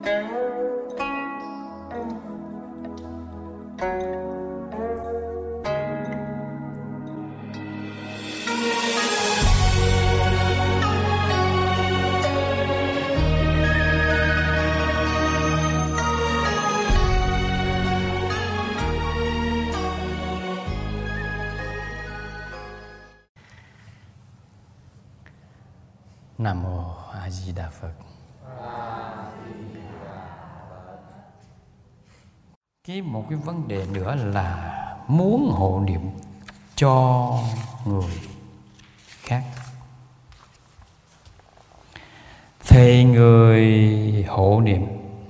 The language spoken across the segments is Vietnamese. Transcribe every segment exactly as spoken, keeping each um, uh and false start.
Nam Mô A Di Đà Phật. Cái một cái vấn đề nữa là muốn hộ niệm cho người khác thì người hộ niệm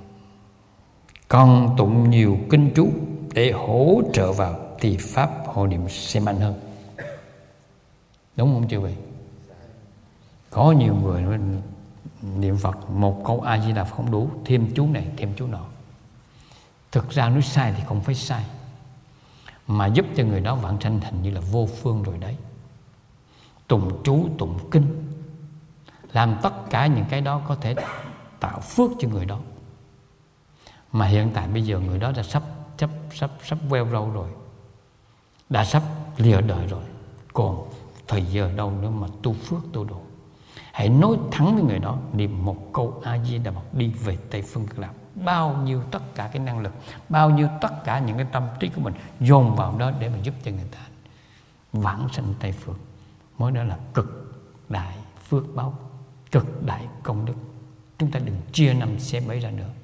cần tụng nhiều kinh chú để hỗ trợ vào thì pháp hộ niệm sẽ mạnh hơn. Đúng không chư vị? Có nhiều người niệm Phật một câu A Di Đà Phật không đủ, thêm chú này thêm chú nọ. Thực ra nói sai thì không phải sai, mà giúp cho người đó vãng sanh hình như là vô phương rồi đấy. Tụng chú, tụng kinh, làm tất cả những cái đó có thể tạo phước cho người đó. Mà hiện tại bây giờ người đó đã sắp sắp sắp sắp queo râu rồi, đã sắp lìa đời rồi, còn thời giờ đâu nữa mà tu phước tu độ. Hãy nói thẳng với người đó, niệm một câu A Di Đà Phật đi về Tây Phương Cực Lạc. Bao nhiêu tất cả cái năng lực, bao nhiêu tất cả những cái tâm trí của mình dồn vào đó để mà giúp cho người ta vãng sanh Tây Phương. Mới đó là cực đại phước báo, cực đại công đức. Chúng ta đừng chia năm xẻ bảy ra nữa.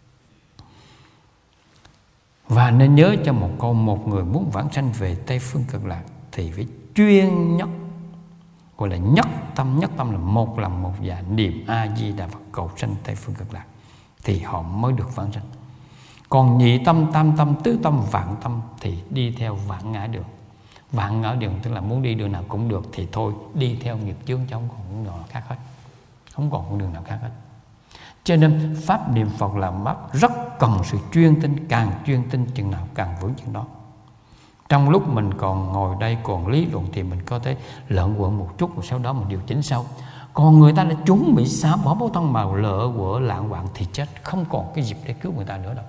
Và nên nhớ cho một câu, một người muốn vãng sanh về Tây Phương Cực Lạc thì phải chuyên nhất, gọi là nhất tâm. Nhất tâm là một lòng một dạ niệm A Di Đà Phật cầu sanh Tây Phương Cực Lạc thì họ mới được vãng sanh. Còn nhị tâm, tam tâm, tứ tâm, vạn tâm thì đi theo vạn ngã đường. Vạn ngã đường tức là muốn đi đường nào cũng được thì thôi, đi theo nghiệp chướng chứ không còn đường nào khác hết, không còn con đường nào khác hết. Cho nên pháp niệm Phật là pháp rất cần sự chuyên tinh, càng chuyên tinh chừng nào càng vững chừng đó. Trong lúc mình còn ngồi đây còn lý luận thì mình có thể lợn quợn một chút, rồi sau đó mình điều chỉnh sau. Còn người ta đã chuẩn bị xả bỏ báo thân màu lỡ quỡ lạng quạng thì chết, không còn cái dịp để cứu người ta nữa đâu.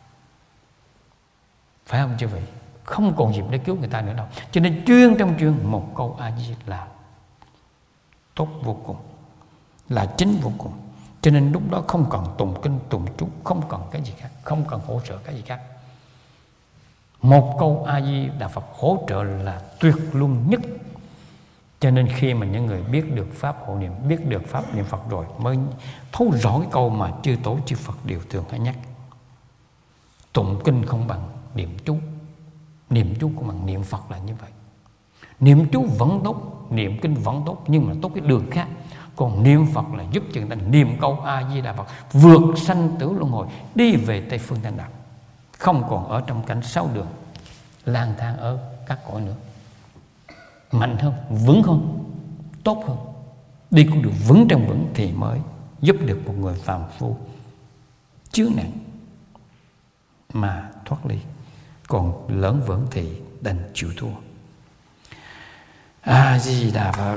Phải không chư vị? Không còn dịp để cứu người ta nữa đâu. Cho nên chuyên trong chuyên một câu A Di là tốt vô cùng, là chính vô cùng. Cho nên lúc đó không cần tụng kinh tụng chú, không cần cái gì khác, không cần hỗ trợ cái gì khác. Một câu A Di Đà Phật hỗ trợ là tuyệt luân nhất. Cho nên khi mà những người biết được pháp hộ niệm, biết được pháp niệm Phật rồi mới thấu rõ cái câu mà chư tổ chư Phật đều thường hay nhắc: tụng kinh không bằng niệm chú, niệm chú cũng bằng niệm Phật là như vậy. Niệm chú vẫn tốt, niệm kinh vẫn tốt, nhưng mà tốt cái đường khác. Còn niệm Phật là giúp cho người ta niệm câu A Di Đà Phật vượt sanh tử luân hồi, đi về Tây Phương Thanh Đạo, không còn ở trong cảnh sáu đường lang thang ở các cõi nữa. Mạnh hơn, vững hơn, tốt hơn, đi con đường vững trong vững thì mới giúp được một người phàm phu chướng nặng mà thoát ly. Còn lớn vững thì đành chịu thua. A Di Đà Phật.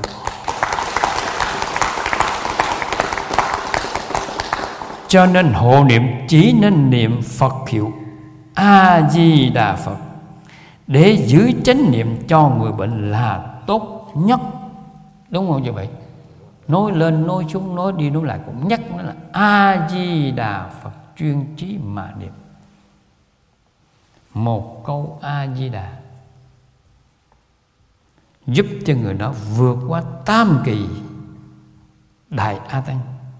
Cho nên hộ niệm chỉ nên niệm Phật hiệu A Di Đà Phật để giữ chánh niệm cho người bệnh là tốt nhất. Đúng không như vậy? Nói lên nói xuống, nói đi nói lại cũng nhắc nó là A Di Đà Phật, chuyên trí mà niệm. Một câu A Di Đà giúp cho người đó vượt qua tam kỳ đại A Tăng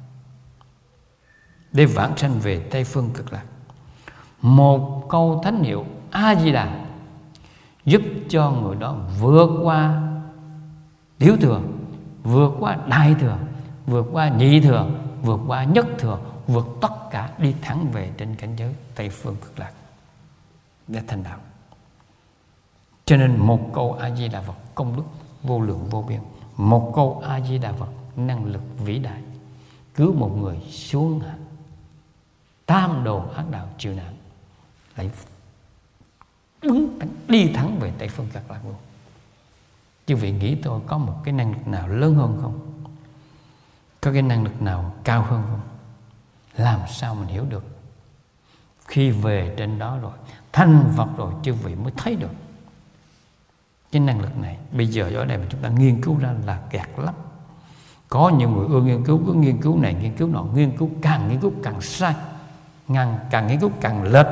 để vãng sanh về Tây Phương Cực Lạc. Một câu thánh hiệu A Di Đà giúp cho người đó vượt qua tiểu thừa, vượt qua đại thừa, vượt qua nhị thừa, vượt qua nhất thừa, vượt tất cả đi thẳng về trên cảnh giới Tây Phương Cực Lạc để thành đạo. Cho nên một câu A Di Đà Phật công đức vô lượng vô biên, một câu A Di Đà Phật năng lực vĩ đại, cứu một người xuống tam đồ ác đạo chịu nạn, lại đứng đi thẳng về Tây Phương Cực Lạc luôn. Chứ vị nghĩ tôi có một cái năng lực nào lớn hơn không? Có cái năng lực nào cao hơn không? làm sao mình hiểu được? Khi về trên đó rồi, thành Phật rồi, chư vị mới thấy được cái năng lực này. Bây giờ ở đây mà chúng ta nghiên cứu ra là kẹt lắm. Có nhiều người ưa nghiên cứu, cứ nghiên cứu này, nghiên cứu nọ, nghiên cứu càng nghiên cứu càng sai, càng, càng nghiên cứu càng lệch.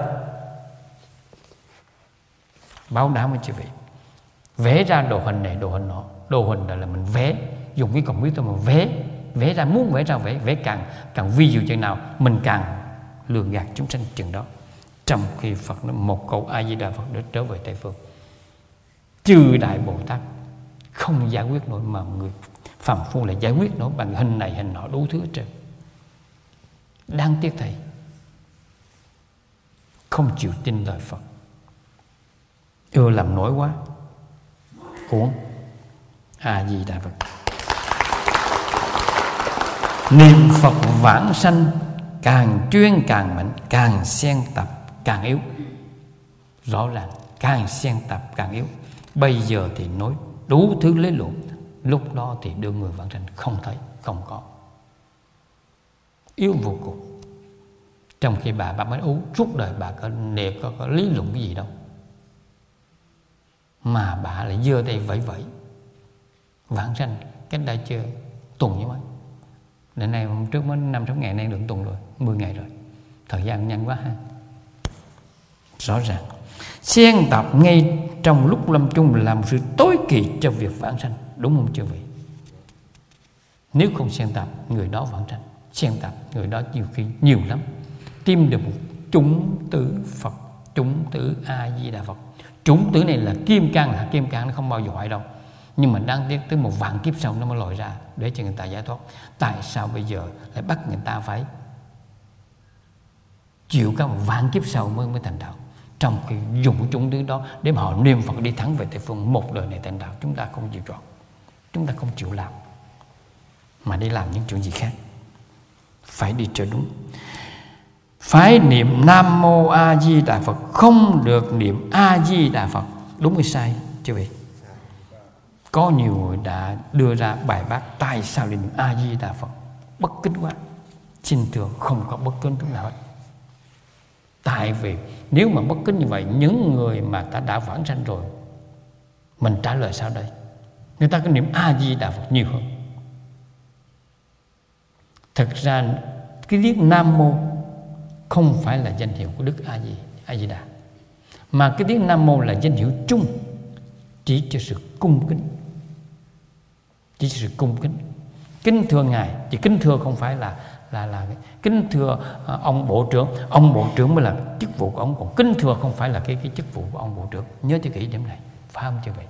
Báo đáp với chư vị, vẽ ra đồ hình này, đồ hình nọ. Đồ hình là, là mình vẽ, dùng cái computer mà vẽ, vẽ ra, muốn vẽ ra vẽ, vẽ càng càng vi diệu chừng nào, mình càng lường gạt chúng sanh chừng đó. Trong khi Phật nói một câu A Di Đà Phật để trở về Tây Phương, chư Đại Bồ Tát không giải quyết nổi, mà người phàm phu lại giải quyết nổi bằng hình này hình nọ đủ thứ hết trơn. Đáng tiếc thầy không chịu tin lời Phật, ưa làm nổi quá. Cuốn A Di Đà Phật, niệm Phật vãng sanh, càng chuyên càng mạnh, càng xen tập càng yếu. Rõ ràng càng xen tập càng yếu. Bây giờ thì nói đủ thứ lý luận, lúc đó thì đưa người vãng sanh không thấy, không có, yếu vô cùng. Trong khi bà bà mới ú suốt đời bà có nề có, có lý luận cái gì đâu, mà bà lại giơ tay vẫy vẫy vãng sanh cách đây chưa tuần như mấy. Đến nay hôm trước mới năm sáu ngày, nay được tuần rồi, mười ngày rồi. Thời gian nhanh quá ha. Rõ ràng xen tập ngay trong lúc lâm chung là một sự tối kỵ cho việc vãng sanh, đúng không chư vị? Nếu không xen tập, người đó vãng sanh. Xen tập, người đó nhiều khi nhiều lắm tìm được một chủng tử Phật, chủng tử A Di Đà Phật. Chủng tử này là kim cang, là kim cang, nó không bao giờ hoại đâu. Nhưng mà đáng tiếc tới một vạn kiếp sau nó mới lòi ra để cho người ta giải thoát. Tại sao bây giờ lại bắt người ta phải chịu cả một vạn kiếp sau mới mới thành đạo, trong khi dùng cái chủng tử đó để mà họ niệm Phật đi thẳng về Tây Phương, một đời này thành đạo? Chúng ta không chịu chọn, chúng ta không chịu làm, mà đi làm những chuyện gì khác. Phải đi cho đúng. Phải niệm Nam Mô A Di Đà Phật, không được niệm A Di Đà Phật. Đúng hay sai chưa vậy? Có nhiều người đã đưa ra bài bác tại sao niệm A Di Đà Phật bất kính quá. Xin thưa, không có bất kính chút nào hết. Tại vì nếu mà bất kính như vậy, những người mà ta đã vãng sanh rồi, mình trả lời sao đây? Người ta có niệm A Di Đà Phật nhiều hơn. Thực ra cái tiếng Nam Mô không phải là danh hiệu của Đức A Di A Di Đà, mà cái tiếng Nam Mô là danh hiệu chung, chỉ cho sự cung kính, chỉ cho sự cung kính. Kính thưa Ngài, chỉ kính thưa không phải là là là kính thưa ông bộ trưởng, ông bộ trưởng mới là chức vụ của ông, còn kính thưa không phải là cái cái chức vụ của ông bộ trưởng. Nhớ cho kỹ điểm này, phải không chưa vậy?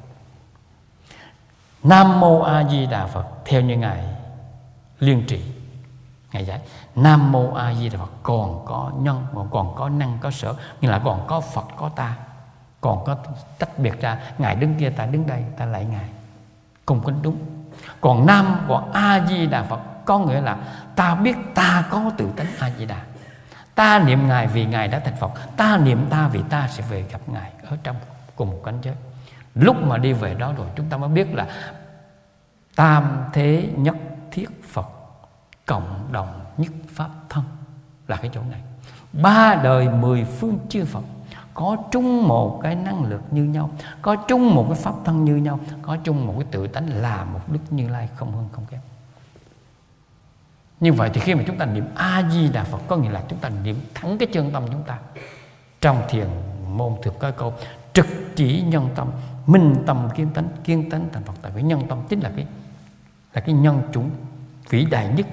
Nam Mô A Di Đà Phật theo như Ngài Liên Trị Ngài giải, Nam Mô A Di Đà Phật còn có nhân, còn có năng, có sở, nhưng là còn có Phật, có ta, còn có tách biệt ra. Ngài đứng kia, ta đứng đây, ta lạy Ngài, cung kính đúng. Còn Nam, còn A Di Đà Phật có nghĩa là ta biết ta có tự tánh A Di Đà, ta niệm Ngài vì Ngài đã thành Phật, ta niệm ta vì ta sẽ về gặp Ngài ở trong cùng một cảnh giới. Lúc mà đi về đó rồi, chúng ta mới biết là tam thế nhất thiết Phật, cộng đồng nhất pháp thân, là cái chỗ này. Ba đời mười phương chư Phật có chung một cái năng lực như nhau, có chung một cái pháp thân như nhau, có chung một cái tự tánh là một Đức Như Lai, không hơn không kém. Như vậy thì khi mà chúng ta niệm A Di Đà Phật, có nghĩa là chúng ta niệm thẳng cái chân tâm chúng ta. Trong thiền môn thường có câu trực chỉ nhân tâm, minh tâm kiến tánh, kiến tánh thành Phật. Tại vì nhân tâm chính là cái là cái nhân chủng vĩ đại nhất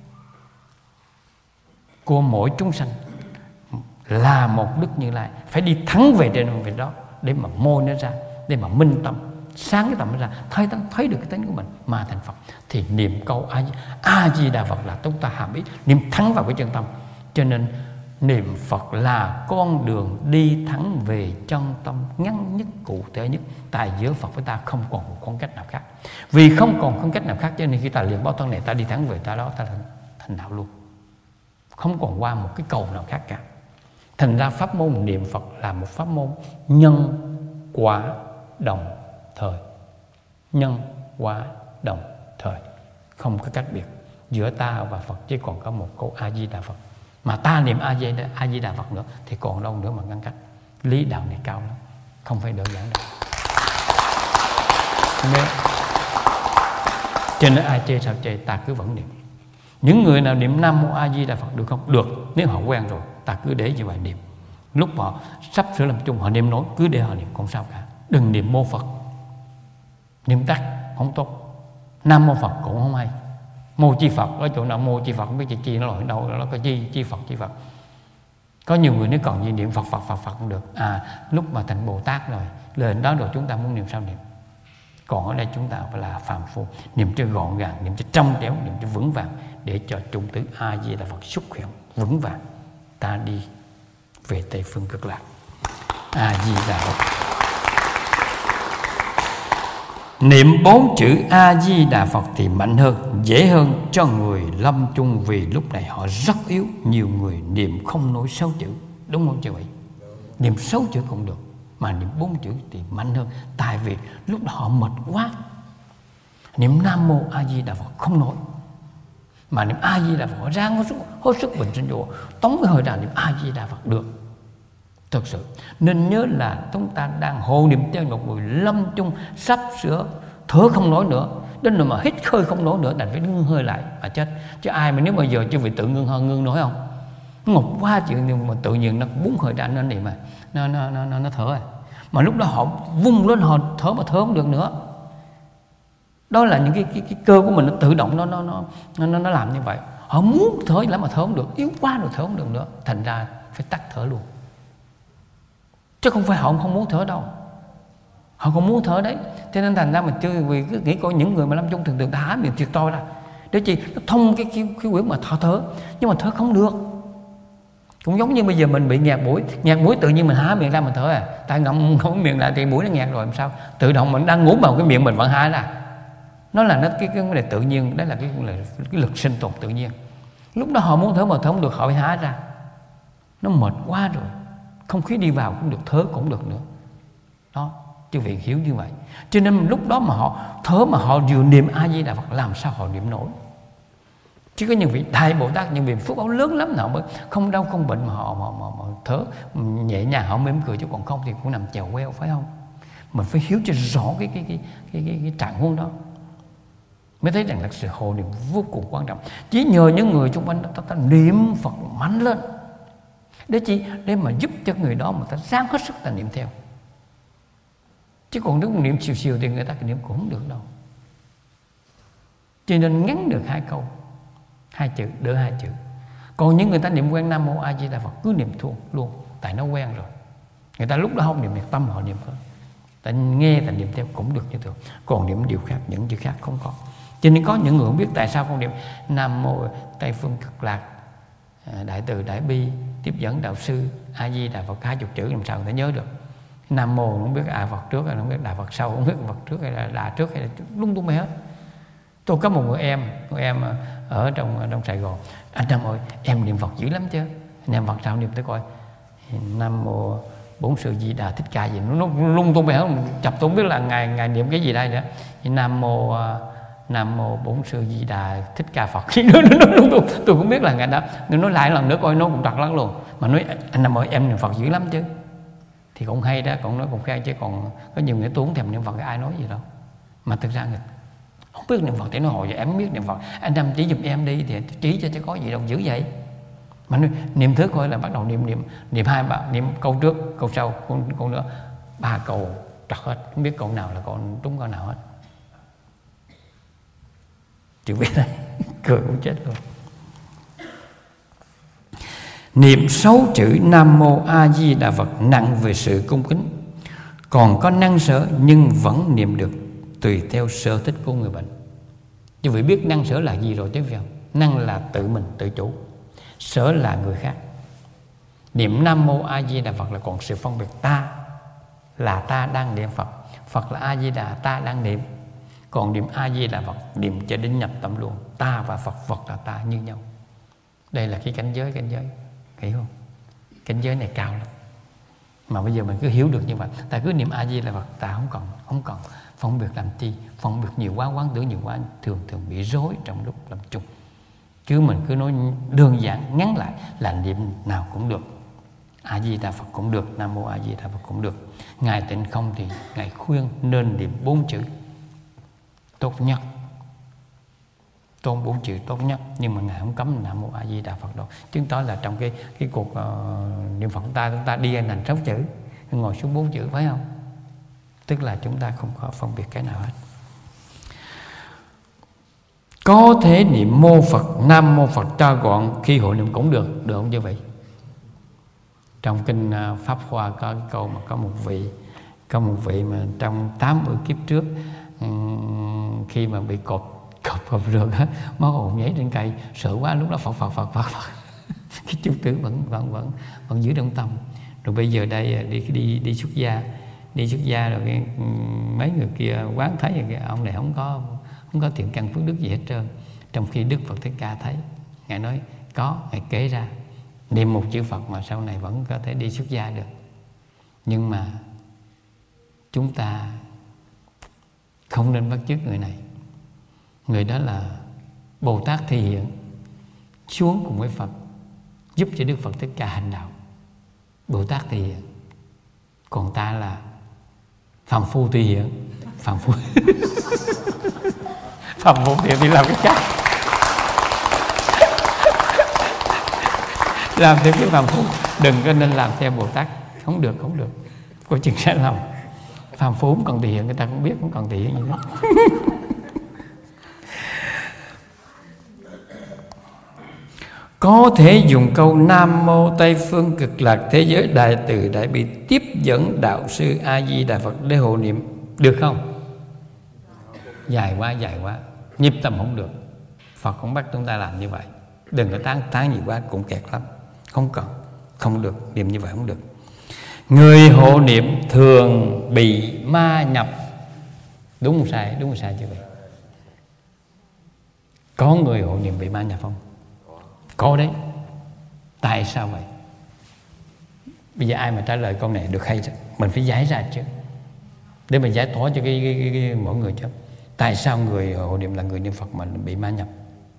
của mỗi chúng sanh, là một Đức Như Lai. Phải đi thẳng về trên về đó để mà môi nó ra, để mà minh tâm, sáng cái tâm nó ra, thấy thấy được cái tánh của mình mà thành Phật. Thì niệm câu A, A Di Đà Phật là chúng ta hàm ý niệm thẳng vào cái chân tâm. Cho nên niệm Phật là con đường đi thẳng về chân tâm ngắn nhất, cụ thể nhất. Tại giữa Phật với ta không còn một khoảng cách nào khác. Vì không còn khoảng cách nào khác, cho nên khi ta luyện báo thân này, ta đi thẳng về ta đó, ta thành, thành đạo luôn, không còn qua một cái cầu nào khác cả. Thành ra pháp môn niệm Phật là một pháp môn nhân quả đồng thời, nhân quả đồng thời, không có cách biệt giữa ta và Phật, chỉ còn có một câu A Di Đà Phật mà ta niệm A Di Đà, A Di Đà Phật nữa thì còn đâu nữa mà ngăn cách. Lý đạo này cao lắm, không phải đơn giản đâu. Nên, cho nên ai chê sao chê, ta cứ vẫn niệm. Những người nào niệm Nam Mô A Di Đà Phật được không? Được, nếu họ quen rồi, ta cứ để như vậy niệm. Lúc họ sắp sửa làm chung, họ niệm nổi, cứ để họ niệm, không sao cả. Đừng niệm mô Phật, niệm tắt không tốt. Nam Mô Phật cũng không hay. Mô Chi Phật, ở chỗ nào mô Chi Phật không biết chi chi nó lỗi đâu, nó có chi chi Phật chi Phật. Có nhiều người nếu còn gì niệm Phật Phật Phật Phật không được. À, lúc mà thành Bồ Tát rồi, lên đó rồi chúng ta muốn niệm sao niệm. Còn ở đây chúng ta phải là phàm phu, niệm cho gọn gàng, niệm cho trong trẻo, niệm cho vững vàng, để cho trung tử A Di Đà Phật xuất hiện vững vàng. Ta đi về Tây phương Cực Lạc. A Di Đà Phật. Niệm bốn chữ A Di Đà Phật thì mạnh hơn, dễ hơn cho người lâm chung, vì lúc này họ rất yếu. Nhiều người niệm không nổi sáu chữ, đúng không chị vậy? Niệm sáu chữ cũng được, mà niệm bốn chữ thì mạnh hơn. Tại vì lúc đó họ mệt quá. Niệm Nam Mô A Di Đà Phật không nổi, mà niệm A Di Đà Phật họ ráng hết sức, hết sức bình sinh vô, tống cái hơi ra niệm A Di Đà Phật được. Thật sự nên nhớ là chúng ta đang hộ niệm theo một người lâm chung, sắp sửa thở không nổi nữa, đến lúc mà hít khơi không nổi nữa, đành phải ngưng hơi lại mà chết. Chứ ai mà nếu mà giờ chưa vị tự ngưng hơi ngưng nổi không? Ngột quá chuyện, nhưng mà tự nhiên nó búng hơi ra nó niệm mà nó nó nó nó, nó thở rồi. Mà lúc đó họ vung lên họ thở mà thở không được nữa. Đó là những cái cái, cái cơ của mình nó tự động nó nó nó nó nó làm như vậy. Họ muốn thở lắm mà thở không được, yếu quá rồi thở không được nữa, thành ra phải tắt thở luôn. Chứ không phải họ không muốn thở đâu, họ không muốn thở đấy. Cho nên thành ra mình chưa, vì cứ nghĩ coi những người mà lâm chung thường thường ta há miệng thiệt to ra để chi nó thông cái cái cái quyển mà thở thở, nhưng mà thở không được. Cũng giống như bây giờ mình bị nghẹt mũi, nghẹt mũi tự nhiên mình há miệng ra mình thở à, tại ngậm không miệng lại thì mũi nó nghẹt rồi làm sao? Tự động mình đang ngủ vào cái miệng mình vẫn há ra. Nó là nó cái cái vấn đề tự nhiên, đấy là cái, là cái lực sinh tồn tự nhiên. Lúc đó họ muốn thở mà thở không được, họ phải há ra. Nó mệt quá rồi, không khí đi vào cũng được, thở cũng được nữa. Đó, chứ vị hiểu như vậy. Cho nên lúc đó mà họ thở mà họ vừa niệm A Di Đà Phật, làm sao họ niệm nổi? Chứ có những vị đại Bồ Tát, những vị phước báo lớn lắm nào mới không đau không bệnh mà họ mà, mà, mà thở nhẹ nhàng, họ mỉm cười, chứ còn không thì cũng nằm chèo queo, phải không? Mình phải hiểu cho rõ cái cái cái cái cái, cái trạng huống đó, mới thấy rằng là sự hộ niệm vô cùng quan trọng. Chỉ nhờ những người xung quanh ta, ta niệm Phật mạnh lên, để chi? Để mà giúp cho người đó mà ta ráng hết sức ta niệm theo. Chứ còn nếu niệm xìu xìu thì người ta niệm cũng không được đâu. Cho nên ngắn được hai câu, hai chữ, đỡ hai chữ. Còn những người ta niệm quen Nam Mô A Di Đà Phật cứ niệm thuông luôn, tại nó quen rồi. Người ta lúc đó không niệm nhiệt tâm họ niệm hơn. Ta nghe ta niệm theo cũng được như thường. Còn niệm điều khác, những chữ khác không có. Cho nên có những người không biết tại sao không niệm Nam Mô Tây Phương Cực Lạc, Đại Từ Đại Bi, Tiếp Dẫn Đạo Sư, A Di Đà Phật, hai chục chữ làm sao người ta nhớ được. Nam Mô không biết A Phật trước hay không biết Đà Phật sau, không biết Phật trước hay là Đà trước hay là lung tung hết. Tôi có một người em, một em ở trong trong Sài Gòn, anh Nam ơi em niệm Phật dữ lắm chứ. Anh em Phật sao niệm tới coi Nam Mô Bổn Sư Di Đà Thích Ca gì nó, nó lung tung hết, chập tôi không biết là ngài ngài niệm cái gì đây nữa. Nam Mô Nam Mô Bổn Sư Di Đà Thích Ca Phật nó, nó, nó, nó, tôi cũng biết là ngài đó. Nếu nói lại lần nữa coi nó cũng trật lắm luôn. Mà nói anh Nam ơi em niệm Phật dữ lắm chứ, thì cũng hay đó, cũng nói cũng khen. Chứ còn có nhiều người tôi không thèm niệm Phật, ai nói gì đâu. Mà thực ra người không biết niệm Phật thì nó hồi giờ em biết niệm Phật, anh Nam chỉ giùm em đi thì chỉ cho chứ có gì đâu dữ vậy. Mà nói, niệm thứ coi là bắt đầu niệm niệm niệm hai ba niệm câu trước câu sau câu, câu nữa ba câu trật hết, không biết câu nào là câu đúng câu nào hết. Chữ biết đây cười cũng chết luôn. Niệm sáu chữ Nam Mô A Di Đà Phật nặng về sự cung kính, còn có năng sở nhưng vẫn niệm được tùy theo sở thích của người bệnh. Chứ vị biết năng sở là gì rồi chứ phải không? Năng là tự mình tự chủ, sở là người khác. Niệm Nam Mô A Di Đà Phật là còn sự phân biệt ta là ta đang niệm Phật, Phật là A Di Đà ta đang niệm. Còn niệm A Di Đà Phật niệm cho đến nhập tâm luôn, ta và Phật, Phật là ta như nhau. Đây là cái cảnh giới, cảnh giới hiểu không? Cảnh giới này cao lắm. Mà bây giờ mình cứ hiểu được như vậy, ta cứ niệm A Di Đà Phật, ta không cần không cần phân biệt làm chi, phân biệt nhiều quá, quán tưởng nhiều quá, thường thường bị rối trong lúc làm chung. Chứ mình cứ nói đơn giản ngắn lại là niệm nào cũng được. A Di Đà Phật cũng được, Nam Mô A Di Đà Phật cũng được. Ngài Tịnh Không thì Ngài khuyên nên niệm bốn chữ tốt nhất, tôn bốn chữ tốt nhất, nhưng mà Ngài không cấm Nam Mô A Di Đà Phật đâu. Chứng tỏ là trong cái cái cuộc uh, niệm Phật của ta, chúng ta đi thành sáu chữ, ngồi xuống bốn chữ, phải không? Tức là chúng ta không có phân biệt cái nào hết. Có thể niệm mô Phật, Nam Mô Phật cho gọn khi hội niệm cũng được, được không chứ vậy? Trong kinh Pháp Hoa có cái câu mà có một vị có một vị mà trong tám mươi kiếp trước, khi mà bị cột cột cột rượt á, máu hồn nhảy trên cây, sợ quá, lúc đó Phật Phật Phật Phật, Phật. Cái chú tử vẫn vẫn vẫn vẫn giữ trong tâm. Rồi bây giờ đây đi đi đi xuất gia, đi xuất gia rồi cái, mấy người kia quán thấy rồi cái ông này không có không có thiện căn phước đức gì hết trơn. Trong khi Đức Phật Thích Ca thấy, Ngài nói có, Ngài kể ra niệm một chữ Phật mà sau này vẫn có thể đi xuất gia được. Nhưng mà chúng ta không nên bắt chước người này. Người đó là Bồ Tát Thị Hiện xuống cùng với Phật, giúp cho Đức Phật Thích Ca hành đạo. Bồ Tát Thị Hiện. Còn ta là phàm phu Thị Hiện. Phàm phu phàm phu Thị Hiện đi làm cái khác, làm theo cái phàm phu. Đừng có nên làm theo Bồ Tát. Không được, không được, có chừng sai lầm. Phàm phu không còn Thị Hiện, người ta cũng biết không còn Thị Hiện gì nữa. Có thể dùng câu Nam Mô Tây Phương Cực Lạc Thế Giới Đại Từ Đại Bi tiếp dẫn đạo sư A Di Đà Phật để hộ niệm, được không? Dài quá, dài quá, nhịp tâm không được. Phật cũng bắt chúng ta làm như vậy. Đừng có tán tán gì quá, cũng kẹt lắm. Không cần, không được, niệm như vậy không được. Người hộ niệm thường bị ma nhập. Đúng không sai? Đúng không sai chứ vậy? Có người hộ niệm bị ma nhập không? Có đấy. Tại sao vậy? Bây giờ ai mà trả lời câu này được hay, mình phải giải ra chứ, để mình giải tỏa cho cái, cái, cái, cái mỗi người chứ. Tại sao người hộ niệm là người niệm Phật mà bị ma nhập?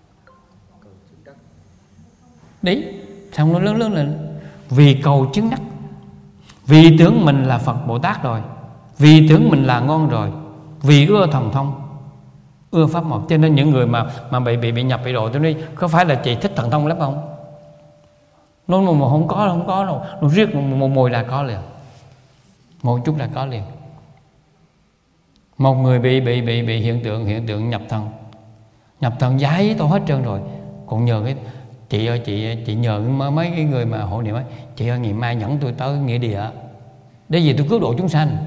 Đấy, xong nó lớn lớn lên. Vì cầu chứng đắc, vì tưởng mình là Phật Bồ Tát rồi, vì tưởng mình là ngon rồi, vì ưa thần thông, ưa pháp màu. Cho nên những người mà mà bị bị bị nhập bị độ, tôi nói có phải là chị thích thần thông lắm không? Nó mà không có không có đâu, nó riết một, một mùi là có liền, một chút là có liền. Một người bị bị bị bị hiện tượng hiện tượng nhập thần, nhập thần giải tôi hết trơn rồi, còn nhờ cái chị ơi chị chị nhờ mấy cái người mà hộ niệm ấy, chị ơi ngày mai nhẫn tôi tới nghĩa địa để gì tôi cứu độ chúng sanh.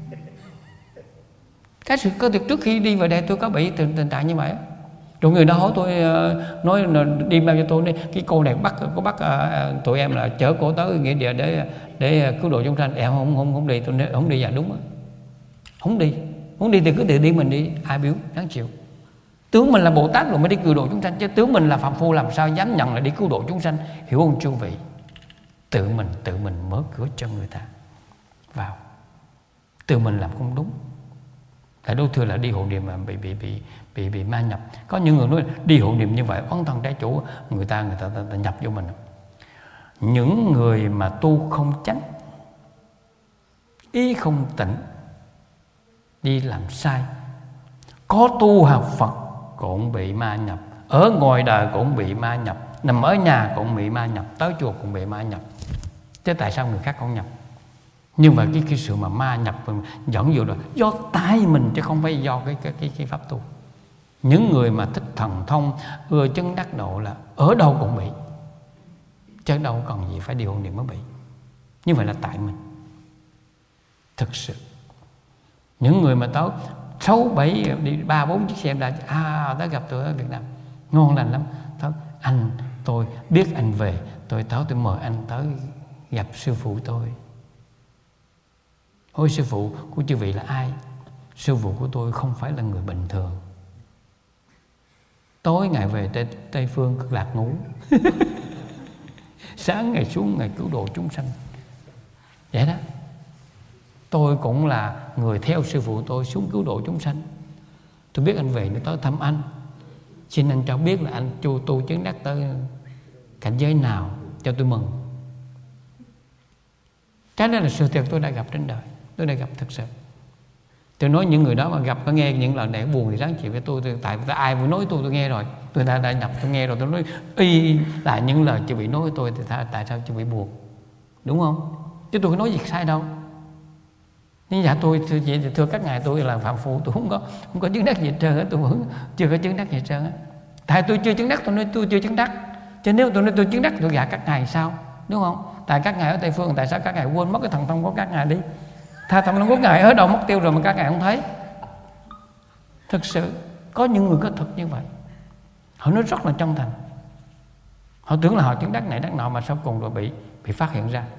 Cái sự có thực trước khi đi vào đây tôi có bị tình, tình trạng như vậy. Rồi người đó hỏi tôi, nói đi bao cho tôi đi, cái cô này bắt có bắt uh, tụi em là chở cô tới nghĩa địa để để cứu độ chúng sanh. Em không không không đi, tôi nói, không đi là đúng. Không đi, không đi thì cứ tự đi mình đi, ai biểu đáng chịu. Tướng mình là Bồ Tát rồi mới đi cứu độ chúng sanh, chứ tướng mình là phạm phu làm sao dám nhận là đi cứu độ chúng sanh. Hiểu không chư vị? Tự mình tự mình mở cửa cho người ta vào, tự mình làm không đúng. Tại đâu thừa là đi hộ niệm mà bị bị bị bị bị ma nhập. Có những người nói đi hộ niệm như vậy oán thân trái chủ, người ta người ta, ta, ta nhập vô mình. Những người mà tu không chánh, ý không tịnh, đi làm sai, có tu học Phật cũng bị ma nhập, ở ngoài đời cũng bị ma nhập, nằm ở nhà cũng bị ma nhập, tới chùa cũng bị ma nhập. Chứ tại sao người khác không nhập? Nhưng mà cái, cái sự mà ma nhập dẫn dụ rồi do tại mình, chứ không phải do cái, cái, cái, cái pháp tu. Những người mà thích thần thông, ưa chứng đắc độ là ở đâu cũng bị, chứ đâu còn gì phải đi hộ niệm mới bị. Như vậy là tại mình. Thực sự những người mà tới sáu bảy đi ba bốn chiếc xe đã à tới gặp tôi ở Việt Nam ngon lành lắm, tới anh tôi biết anh về, tôi tới tôi mời anh tới gặp sư phụ tôi. Ôi sư phụ của chư vị là ai? Sư phụ của tôi không phải là người bình thường. Tối ngày về Tây, Tây Phương Cực Lạc ngủ sáng ngày xuống ngày cứu độ chúng sanh. Vậy đó. Tôi cũng là người theo sư phụ tôi xuống cứu độ chúng sanh. Tôi biết anh về nó tới thăm anh, Xin anh cho biết là anh chu tu chứng đắc tới cảnh giới nào cho tôi mừng. Cái đó là sự thật tôi đã gặp trên đời, tôi đã gặp thật sự. Tôi nói những người đó mà gặp có nghe những lời này buồn thì ráng chịu với tôi, tôi tại tại ai muốn nói tôi tôi nghe rồi, tôi đã đã nhập tôi nghe rồi, tôi nói y là những lời chưa bị nói với tôi thì tại, tại sao chưa bị buồn, đúng không? Chứ tôi có nói gì sai đâu. Nhưng dạ tôi thưa, chị, thưa các ngài, tôi là phạm phu, tôi không có không có chứng đắc gì hết trơn á, tôi vẫn chưa có chứng đắc gì hết trơn á. Tại tôi chưa chứng đắc, tôi nói tôi chưa chứng đắc. Chứ nếu tôi nói tôi chứng đắc, tôi dạ các ngài sao, đúng không? Tại các ngài ở Tây Phương, tại sao các ngài quên mất cái thần thông của các ngài đi? Tha thần thông của ngài ở đâu mất tiêu rồi mà các ngài không thấy? Thực sự có những người có thật như vậy, họ nói rất là chân thành, họ tưởng là họ chứng đắc này đắc nọ mà sau cùng rồi bị bị phát hiện ra.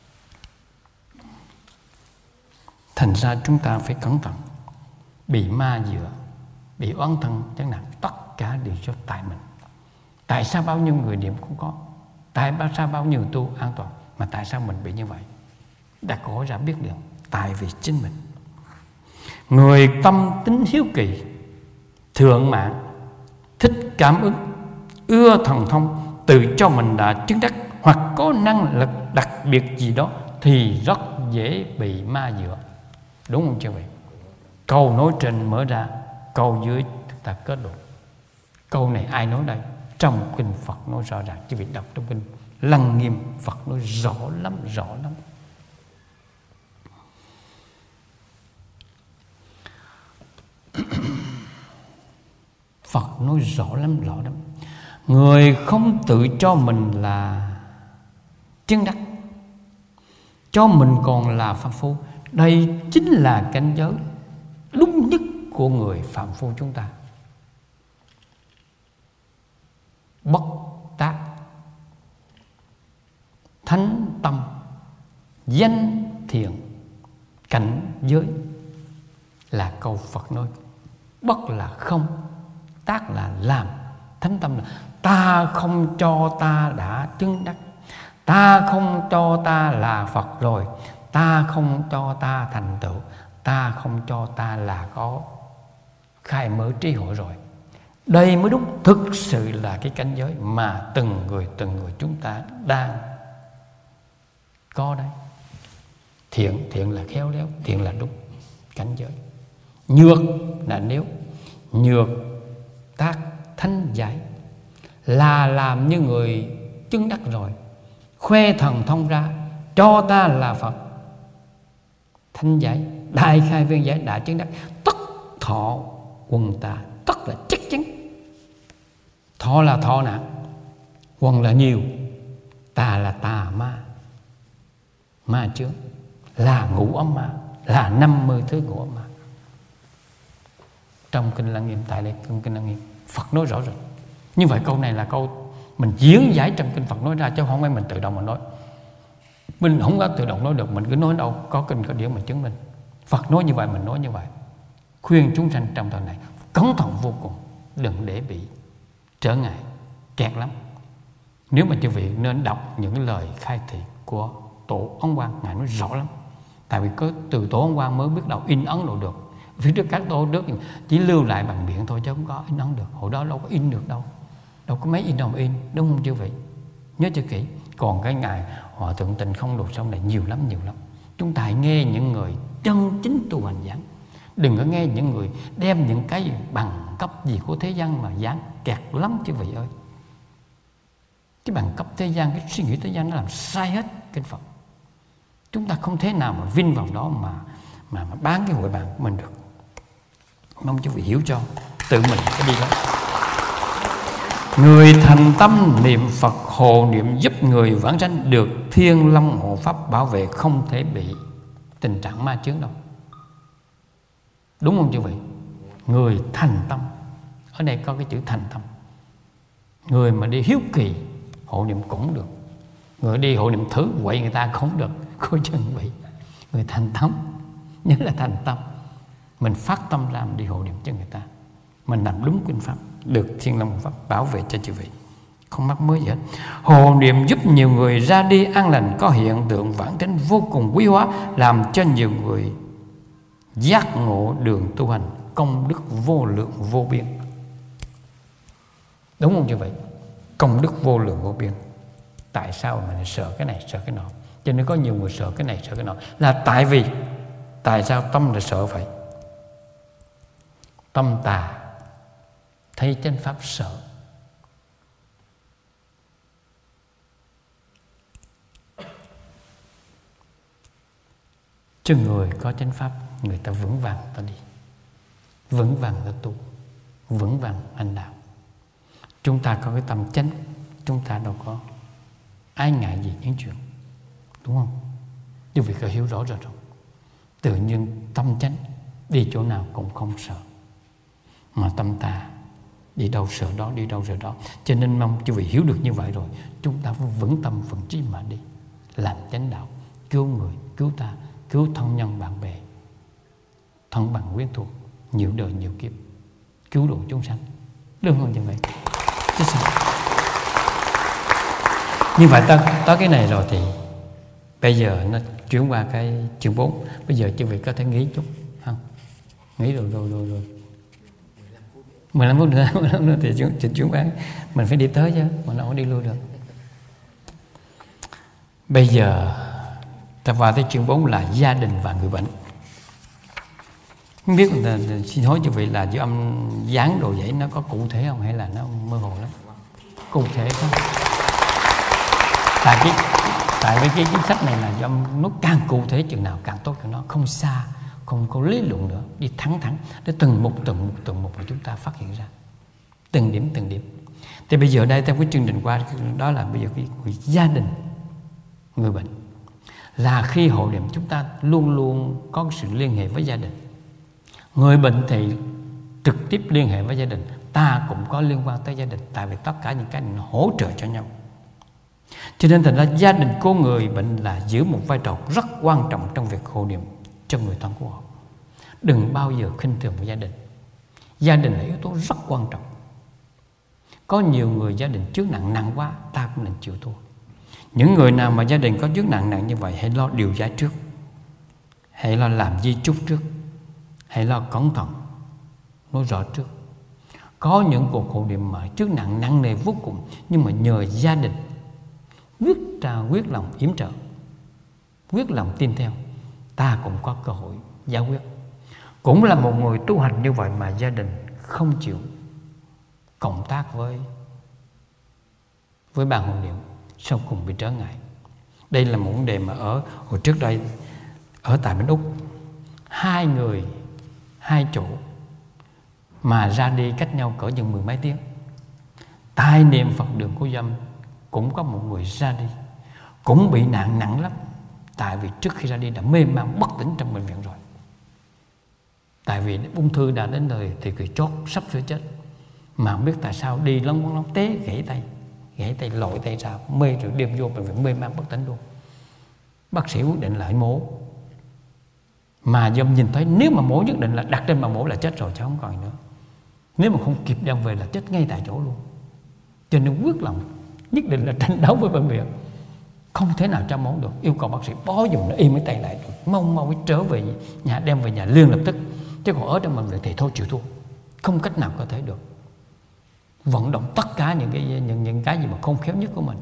Thành ra chúng ta phải cẩn thận. Bị ma dựa, bị oán thân chẳng hạn, tất cả đều do tại mình. Tại sao bao nhiêu người niệm không có? Tại sao bao nhiêu tu an toàn? Mà tại sao mình bị như vậy? Đã có ra biết được. Tại vì chính mình. Người tâm tính hiếu kỳ, thượng mạng, thích cảm ứng, ưa thần thông, tự cho mình đã chứng đắc hoặc có năng lực đặc biệt gì đó thì rất dễ bị ma dựa. Đúng không chưa vậy? Câu nói trên mở ra, câu dưới chúng ta kết luận. Câu này ai nói đây? Trong kinh Phật nói rõ ràng. Chứ vị đọc trong kinh Lăng Nghiêm, Phật nói rõ lắm, rõ lắm. Phật nói rõ lắm, rõ lắm. Người không tự cho mình là chứng đắc, cho mình còn là phạm phu, đây chính là cảnh giới đúng nhất của người phạm phu chúng ta. Bất tác, thánh tâm, danh thiện, cảnh giới là câu Phật nói. Bất là không, tác là làm, thánh tâm là ta không cho ta đã chứng đắc, ta không cho ta là Phật rồi, ta không cho ta thành tựu, ta không cho ta là có khai mở trí hội rồi. Đây mới đúng thực sự là cái cảnh giới mà từng người từng người chúng ta đang có đây. Thiện, thiện là khéo léo, thiện là đúng cảnh giới. Nhược là nếu, nhược tác thánh giải là làm như người chứng đắc rồi, khoe thần thông ra, cho ta là Phật. Thánh giải, đại khai viên giải, đại chứng đắc, tất thọ quần tà, tất là chắc chắn. Thọ là thọ nạn, quần là nhiều, tà là tà ma, ma chướng, là ngũ ấm ma, là năm mươi thứ ngũ ấm ma. Trong kinh Lăng Nghiêm, tại đây trong kinh Lăng Nghiêm, Phật nói rõ rồi. Như vậy câu này là câu mình diễn giải trong kinh Phật nói ra, chứ không phải mình tự động mà nói. Mình không có tự động nói được, mình cứ nói đâu, có kinh có điển mình chứng minh. Phật nói như vậy, mình nói như vậy. Khuyên chúng sanh trong thời này cẩn thận vô cùng, đừng để bị trở ngại, kẹt lắm. Nếu mà chư vị nên đọc những lời khai thị của Tổ Ấn Quang, Ngài nói rõ lắm. Tại vì có từ Tổ Ấn Quang mới biết đầu in ấn đồ được. Phía trước các tổ đức chỉ lưu lại bằng miệng thôi, chứ không có in ấn được. Hồi đó đâu có in được đâu, đâu có mấy in đâu mà in, đúng không chư vị? Nhớ cho kỹ. Còn cái ngày Hòa Thượng Tịnh Không Độ Xong này nhiều lắm, nhiều lắm. Chúng ta hãy nghe những người chân chính tu hành giảng, đừng có nghe những người đem những cái bằng cấp gì của thế gian mà giảng, kẹt lắm chư vị ơi. Cái bằng cấp thế gian, cái suy nghĩ thế gian nó làm sai hết kinh Phật. Chúng ta không thể nào mà vin vào đó mà mà, mà bán cái hội bàn của mình được. Mong chư vị hiểu cho, tự mình phải đi đó. Người thành tâm niệm Phật hộ niệm giúp người vãng sanh, được Thiên Long hộ pháp bảo vệ, không thể bị tình trạng ma chướng đâu. Đúng không chư vị? Người thành tâm, ở đây có cái chữ thành tâm. Người mà đi hiếu kỳ hộ niệm cũng được, người đi hộ niệm thử quậy người ta cũng được, coi chừng bị. Người thành tâm, nhớ là thành tâm. Mình phát tâm ra mình đi hộ niệm cho người ta, mình làm đúng kinh pháp, được Thiên Long hộ pháp bảo vệ cho chư vị, không mắc mới gì hết. Hộ niệm giúp nhiều người ra đi an lành, có hiện tượng vãng sanh vô cùng quý hóa, làm cho nhiều người giác ngộ đường tu hành, công đức vô lượng vô biên. Đúng không như vậy? Công đức vô lượng vô biên. Tại sao mình sợ cái này sợ cái nọ? Cho nên có nhiều người sợ cái này sợ cái nọ là tại vì tại sao tâm lại sợ vậy? Tâm tà thấy chánh pháp sợ. Chứ người có chánh pháp, người ta vững vàng ta đi, vững vàng ta tu, vững vàng hành đạo. Chúng ta có cái tâm chánh, chúng ta đâu có ai ngại gì những chuyện, đúng không? Chứ việc phải hiểu rõ rồi rồi. Tự nhiên tâm chánh, đi chỗ nào cũng không sợ. Mà tâm ta đi đâu sợ đó, đi đâu sợ đó. Cho nên mong quý vị hiểu được như vậy rồi, chúng ta phải vững tâm vững trí mà đi, làm chánh đạo, cứu người, cứu ta, cứu thân nhân bạn bè, thân bằng quyến thuộc, nhiều đời nhiều kiếp, cứu độ chúng sanh. Đơn hơn như vậy. Chứ sao? Như vậy tới, tới cái này rồi thì bây giờ nó chuyển qua cái chương bốn. Bây giờ quý vị có thể nghĩ chút không? Nghĩ rồi rồi rồi rồi mười lăm phút nữa, mười lăm phút nữa thì chuyển, chuyển qua. Mình phải đi tới chứ, mình đâu có đi lui được. Bây giờ ta vào tới chương bốn là gia đình và người bệnh. Không biết là, xin hỏi quý vị là giữa âm dáng đồ vậy nó có cụ thể không hay là nó mơ hồ lắm? Cụ thể không? Tại cái tại vì cái chính sách này là do nó càng cụ thể chừng nào càng tốt cho nó, không xa, không có lý luận nữa, đi thẳng thẳng để từng một từng một từng một mà chúng ta phát hiện ra từng điểm từng điểm. Thì bây giờ đây theo cái chương trình qua đó là bây giờ cái, cái gia đình người bệnh là khi hội niệm chúng ta luôn luôn có sự liên hệ với gia đình. Người bệnh thì trực tiếp liên hệ với gia đình, ta cũng có liên quan tới gia đình, tại vì tất cả những cái này hỗ trợ cho nhau. Cho nên thành ra gia đình của người bệnh là giữ một vai trò rất quan trọng trong việc hộ niệm cho người thân của họ. Đừng bao giờ khinh thường với gia đình. Gia đình là yếu tố rất quan trọng. Có nhiều người gia đình chướng nặng nặng quá, ta cũng nên chịu thua. Những người nào mà gia đình có chướng nặng nặng như vậy, hãy lo điều giải trước, hãy lo làm di chúc trước, hãy lo cẩn thận, nói rõ trước. Có những cuộc hộ niệm mà chướng nặng nặng nề vô cùng, nhưng mà nhờ gia đình quyết ra quyết lòng yểm trợ, quyết lòng tin theo, ta cũng có cơ hội giải quyết. Cũng là một người tu hành như vậy mà gia đình không chịu cộng tác với với ban hộ niệm, sau cùng bị trở ngại. Đây là một vấn đề mà ở hồi trước đây ở tại bên Úc, hai người hai chỗ mà ra đi cách nhau cỡ chừng mười mấy tiếng. Tai niệm Phật đường của Dâm cũng có một người ra đi, cũng bị nạn nặng lắm, tại vì trước khi ra đi đã mê man bất tỉnh trong bệnh viện rồi. Tại vì ung thư đã đến đời thì người chót sắp sửa chết, mà không biết tại sao đi lóng lóng lóng té gãy tay, gãy tay lội tay ra, mê rồi đem vô bệnh viện mê man bất tỉnh luôn. Bác sĩ quyết định lại mổ, mà Dâm nhìn thấy nếu mà mổ nhất định là đặt trên bàn mổ là chết rồi chứ không còn nữa. Nếu mà không kịp đem về là chết ngay tại chỗ luôn. Cho nên quyết lòng nhất định là tranh đấu với bệnh viện, không thể nào cho mổ được, yêu cầu bác sĩ bó dùng nó im cái tay lại, mong mau mới trở về nhà, đem về nhà liền lập tức. Chứ còn ở trong bệnh viện thì thôi chịu thua, không cách nào có thể được. Vận động tất cả những cái những những cái gì mà không khéo nhất của mình,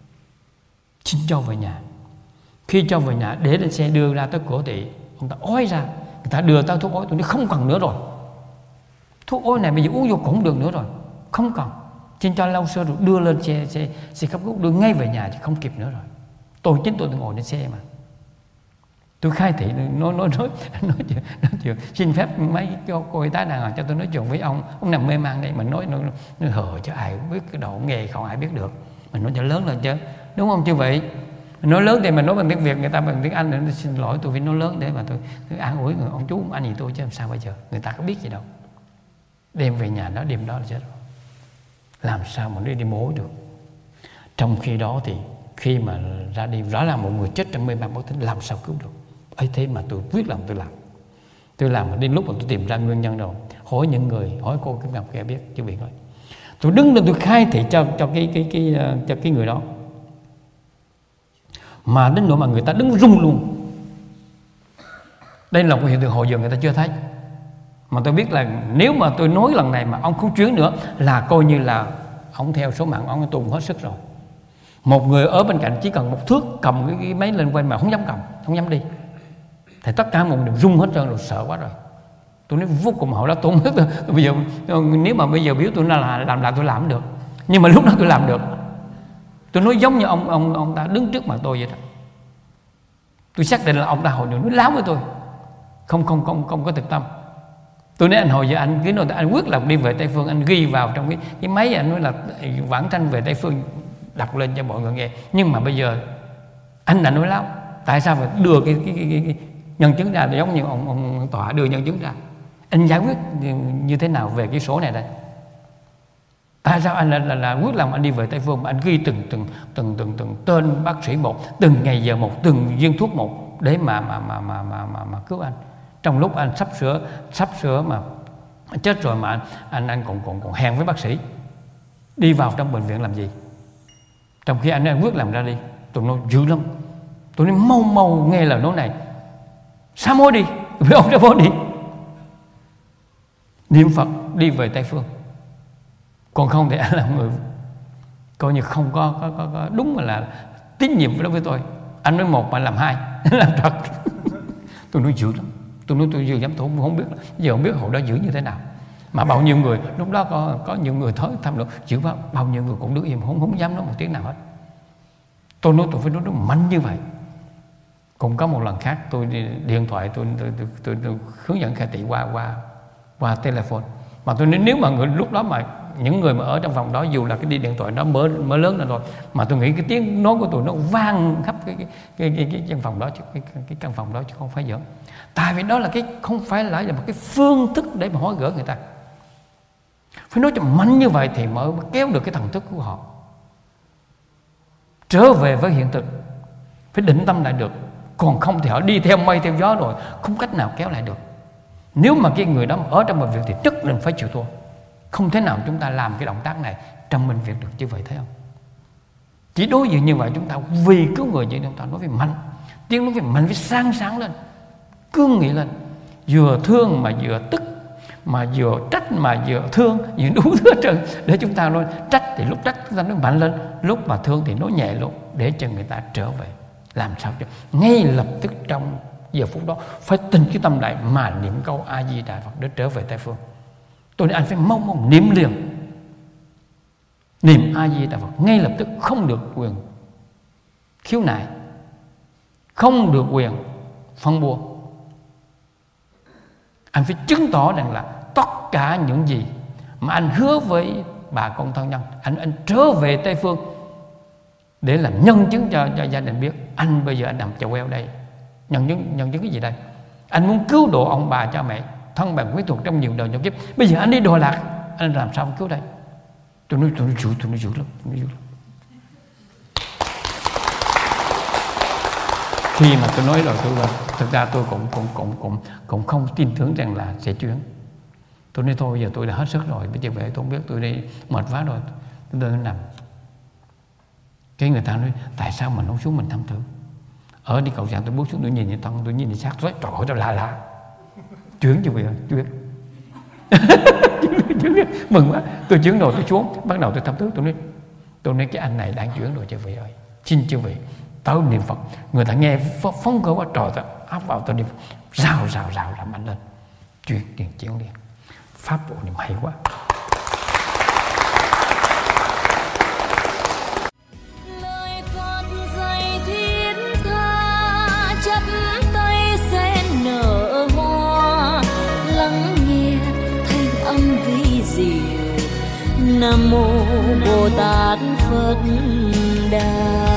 xin cho về nhà. Khi cho về nhà để lên xe đưa ra tới cửa thì ông ta ói ra, người ta đưa tao thuốc ói, tôi nói không cần nữa rồi, thuốc ói này bây giờ uống vô cũng không được nữa rồi, không cần. Xin cho lau sơ rồi đưa lên xe xe xe cấp cứu, đưa ngay về nhà chứ không kịp nữa rồi. Tôi chính tôi ngồi trên xe mà, tôi khai thị nói nói nói nói chuyện, nói chuyện xin phép mấy cô, cô y tá đàng hoàng cho tôi nói chuyện với ông ông nằm mê man đây. Mình nói nói, nói hờ chứ ai biết cái độ nghề không ai biết được, mình nói cho lớn lên chứ, đúng không chứ vậy. Mình nói lớn thì mình nói bằng tiếng Việt, người ta bằng tiếng Anh nữa, xin lỗi tôi phải nói lớn để mà tôi, tôi an ủi người ông chú anh gì tôi chứ làm sao bây giờ, người ta có biết gì đâu. Đem về nhà đó đêm đó là chết rồi, làm sao mà đi đi mổ được. Trong khi đó thì khi mà ra đi rõ là một người chết trong mê man bất tỉnh, làm sao cứu được. ấy thế mà tôi quyết lòng tôi làm tôi làm mà đến lúc mà tôi tìm ra nguyên nhân rồi, hỏi những người, hỏi cô Kim Ngọc kia biết chứ bị nói. Tôi đứng lên tôi khai thị cho cho cái cái cái cho cái người đó, mà đến nỗi mà người ta đứng rung luôn. Đây là một hiện tượng hồi giờ người ta chưa thấy, mà tôi biết là nếu mà tôi nói lần này mà ông không chuyến nữa là coi như là ông theo số mạng ông tu hết sức rồi. Một người ở bên cạnh chỉ cần một thước cầm cái, cái máy lên quanh mà không dám cầm, không dám đi, thì tất cả mọi người đều run hết trơn rồi, sợ quá rồi. Tôi nói vô cùng hậu đó, tôi không biết tôi, tôi bây giờ nếu mà bây giờ biểu tôi là làm lại tôi làm được, nhưng mà lúc đó tôi làm được. Tôi nói giống như ông ông ông ta đứng trước mặt tôi vậy đó. Tôi xác định là ông ta hồi nữa nói láo với tôi, không không không không có thực tâm. Tôi nói anh hồi giờ anh cái nói anh quyết lòng đi về Tây Phương, anh ghi vào trong cái cái máy, anh nói là vãng sanh về Tây Phương, đọc lên cho mọi người nghe. Nhưng mà bây giờ anh đã nói láo, tại sao phải đưa cái cái, cái, cái, cái nhân chứng ra, giống như ông ông tòa đưa nhân chứng ra, anh giải quyết như thế nào về cái số này đây? Tại sao anh là, là, là quyết lòng anh đi về Tây Phương mà anh ghi từng từng từng từng từng tên bác sĩ một, từng ngày giờ một, từng viên thuốc một để mà mà mà mà mà mà, mà cứu anh, trong lúc anh sắp sửa sắp sửa mà chết rồi mà anh anh anh còn còn còn hẹn với bác sĩ đi vào trong bệnh viện làm gì? Trong khi anh anh quyết làm ra đi. Tôi nói dữ lắm. Tôi nói mau mau nghe lời nói này, sám hối đi, với ông sám hối đi, niệm Phật đi về Tây Phương. Còn không thì anh là người coi như không có, có, có, có đúng mà là tín nhiệm đối với tôi. Anh nói một mà làm hai, làm thật. Tôi nói dữ lắm. Tôi nói tôi dữ lắm, tôi không, không biết, giờ không biết hồi đó dữ như thế nào. Mà bao nhiêu người, lúc đó có có nhiều người thối tham luận, dữ bao, bao nhiêu người cũng đứng im, không không dám nói một tiếng nào hết. Tôi nói tôi phải nói nó mạnh như vậy. Cũng có một lần khác tôi đi, điện thoại tôi tôi, tôi, tôi, tôi hướng dẫn Khải Tỵ qua qua qua telephone. Mà tôi nói nếu mà người lúc đó mà những người mà ở trong phòng đó, dù là cái đi điện thoại nó mới mới lớn lên rồi, mà tôi nghĩ cái tiếng nói của tôi nó vang khắp cái cái cái, cái, cái căn phòng đó chứ cái, cái căn phòng đó chứ không phải giỡn. Tại vì đó là cái không phải là một cái phương thức để mà hỏi gỡ người ta. Phải nói cho mạnh như vậy thì mới kéo được cái thần thức của họ trở về với hiện thực, phải định tâm lại được. Còn không thì họ đi theo mây theo gió rồi, không cách nào kéo lại được. Nếu mà cái người đó ở trong bệnh viện thì nhất định phải chịu thua. Không thể nào chúng ta làm cái động tác này trong bệnh viện được như vậy, thấy không? Chỉ đối diện như vậy chúng ta vì cứu người vậy chúng ta nói về mạnh, tiếng nói về mạnh phải sáng sáng lên, cương nghị lên, vừa thương mà vừa tức, mà vừa trách mà vừa thương, vừa đủ thứ trơn, để chúng ta nói trách thì lúc trách chúng ta nói mạnh lên, lúc mà thương thì nói nhẹ luôn, để cho người ta trở về. Làm sao cho ngay lập tức trong giờ phút đó phải tin cái tâm lại mà niệm câu A Di Đà Phật để trở về Tây Phương. Tôi nói anh phải mong mong niệm liền, niệm A Di Đà Phật ngay lập tức, không được quyền khiếu nại, không được quyền phân bua. Anh phải chứng tỏ rằng là tất cả những gì mà anh hứa với bà con thân nhân, anh anh trở về Tây Phương để làm nhân chứng cho, cho gia đình biết anh bây giờ anh nằm chèo queo đây. Nhân chứng, nhân chứng cái gì đây? Anh muốn cứu độ ông bà cha mẹ thân bằng quý thuộc trong nhiều đời nhiều kiếp, bây giờ anh đi đọa lạc, anh làm sao cứu đây? Tôi nói tôi nói dữ, tôi nói dữ lắm, tôi nói dữ lắm. Khi mà tôi nói rồi tôi là thực ra tôi cũng cũng cũng cũng cũng không tin tưởng rằng là sẽ chuyển. Tôi nói thôi giờ tôi đã hết sức rồi, bây giờ về tôi không biết, tôi đi mệt quá rồi, tôi tôi nằm. Cái người ta nói tại sao mình không xuống mình thăm thử? Ở đi cầu Giảng tôi bước xuống tôi nhìn nhìn thân, tôi nhìn nhìn xác, tôi trời ơi tôi lạ lạ. Chuyển như vậy rồi, chuyển. chuyển, mừng quá, tôi chuyển rồi tôi xuống, bắt đầu tôi thăm thứ, tôi nói, tôi nói cái anh này đang chuyển rồi chư vị ơi, xin chư vị tới niệm Phật. Người ta nghe phóng cỡ quá trời, ta áp vào tôi niệm Phật, rào rào rào làm mạnh lên, chuyển tiền chuyển đi, pháp bộ niệm hay quá. Nam mô Bồ Tát Phật Đà.